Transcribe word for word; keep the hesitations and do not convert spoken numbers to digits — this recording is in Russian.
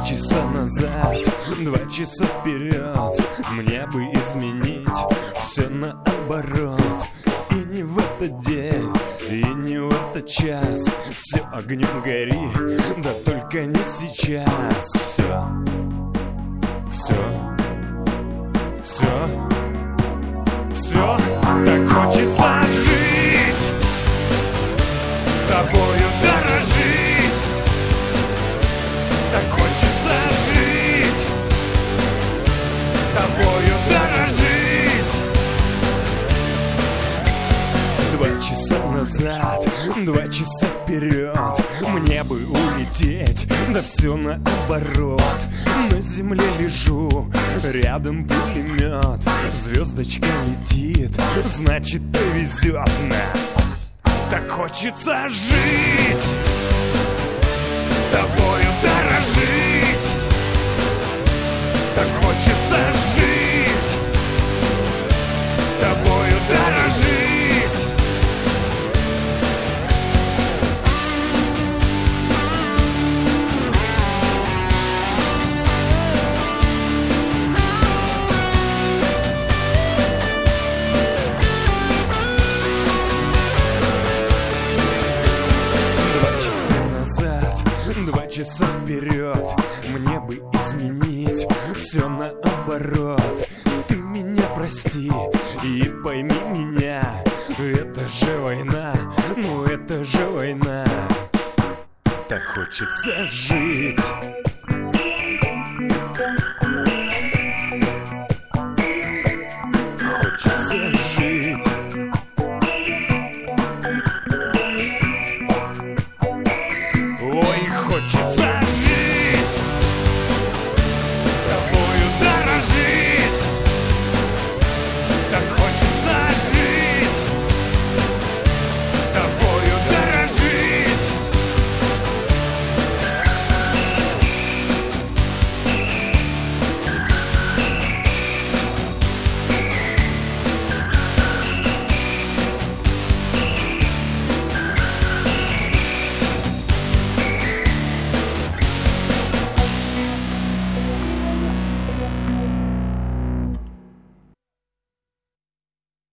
часа назад, два часа вперед. Мне бы изменить все наоборот. И не в этот день, и не в этот час. Все огнем гори, да только не сейчас. Все, все, все, все. Так хочется жить, тобою дорожить. Так хочется жить, тобою дорожить. Два часа назад, два часа вперед. Мне бы улететь, да все наоборот. На земле лежу, рядом пулемет. Звездочка летит, значит повезет нам. Так хочется жить, тобою дорожить. Так хочется жить, тобою дорожить. Два часа вперед. Мне бы изменить все наоборот. Ты меня прости и пойми меня. Это же война, ну это же война. Так хочется жить.